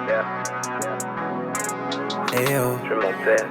Hey yo. Je montais.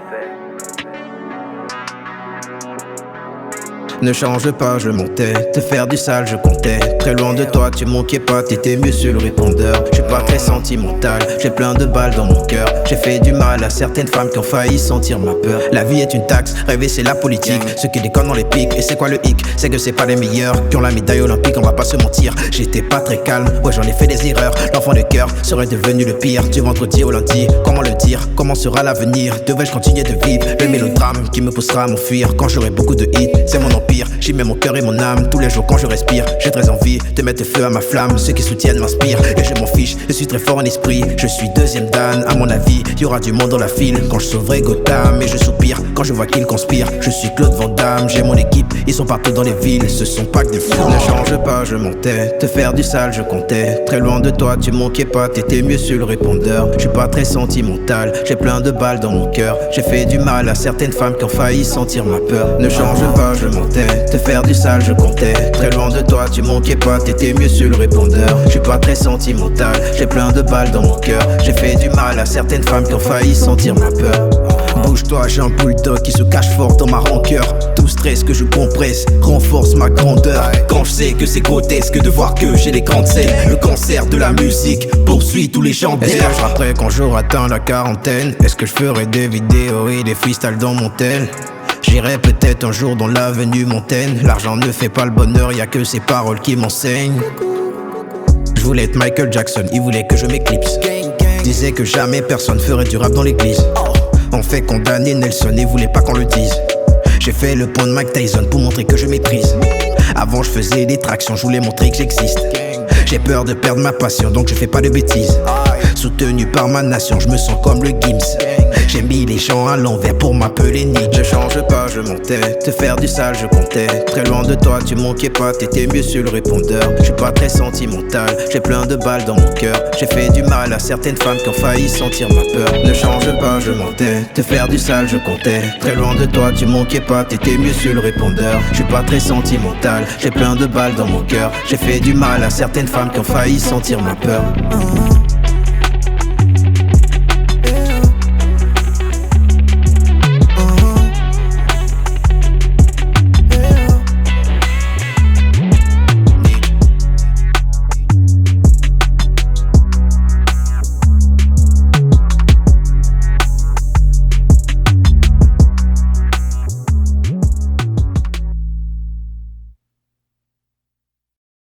Ne change pas, je montais. Te faire du sale, je comptais. Très loin de toi, tu manquais pas, t'étais mieux sur le répondeur. Je suis pas très sentimental, j'ai plein de balles dans mon cœur. J'ai fait du mal à certaines femmes qui ont failli sentir ma peur. La vie est une taxe, rêver c'est la politique. Ceux qui déconnent dans les pics, et c'est quoi le hic? C'est que c'est pas les meilleurs qui ont la médaille olympique, on va pas se mentir. J'étais pas très calme, ouais j'en ai fait des erreurs. L'enfant de cœur serait devenu le pire. Du vendredi au lundi, comment le dire? Comment sera l'avenir? Devais-je continuer de vivre le mélodrame qui me poussera à m'enfuir quand j'aurai beaucoup de hits? C'est mon empire. J'y mets mon cœur et mon âme tous les jours quand je respire. J'ai très envie de mettre feu à ma flamme. Ceux qui soutiennent m'inspirent et je m'en fiche. Je suis très fort en esprit. Je suis deuxième Dan. À mon avis, y aura du monde dans la file quand je sauverai Gotham. Et je soupire quand je vois qu'ils conspirent. Je suis Claude Van Damme. J'ai mon équipe. Ils sont partout dans les villes. Ce sont pas que des fous. Ne change pas, je montais. Te faire du sale, je comptais. Très loin de toi, tu manquais pas. T'étais mieux sur le répondeur. Je suis pas très sentimental. J'ai plein de balles dans mon cœur. J'ai fait du mal à certaines femmes qui ont failli sentir ma peur. Ne change pas, je montais. Te faire du sale, je comptais. Très loin de toi, tu manquais pas, t'étais mieux sur le répondeur. Je suis pas très sentimental, j'ai plein de balles dans mon cœur. J'ai fait du mal à certaines femmes qui ont failli sentir ma peur. Bouge-toi, j'ai un bulldog qui se cache fort dans ma rancœur. Tout stress que je compresse renforce ma grandeur. Quand je sais que c'est grotesque de voir que j'ai les grandes scènes. Le cancer de la musique poursuit tous les chants. Est-ce que je rapperai quand j'aurai atteint la quarantaine? Est-ce que je ferai des vidéos et des freestyles dans mon tel? J'irai peut-être un jour dans l'avenue Montaigne. L'argent ne fait pas le bonheur, y'a que ces paroles qui m'enseignent. Je voulais être Michael Jackson, il voulait que je m'éclipse. Disait que jamais personne ferait du rap dans l'église. On fait condamner Nelson et voulait pas qu'on le dise. J'ai fait le pont de Mike Tyson pour montrer que je maîtrise. Avant je faisais des tractions, je voulais montrer que j'existe. J'ai peur de perdre ma passion donc je fais pas de bêtises. Soutenu par ma nation, je me sens comme le Gims. J'ai mis les gens à l'envers pour m'appeler Nick. Je change pas, je montais. Te faire du sale, je comptais. Très loin de toi, tu manquais pas, t'étais mieux sur le répondeur. Je suis pas très sentimental, j'ai plein de balles dans mon cœur. J'ai fait du mal à certaines femmes qui ont failli sentir ma peur. Ne change pas, je montais. Te faire du sale, je comptais. Très loin de toi, tu manquais pas, t'étais mieux sur le répondeur. Je suis pas très sentimental, j'ai plein de balles dans mon cœur. J'ai fait du mal à certaines femmes qui ont failli sentir ma peur.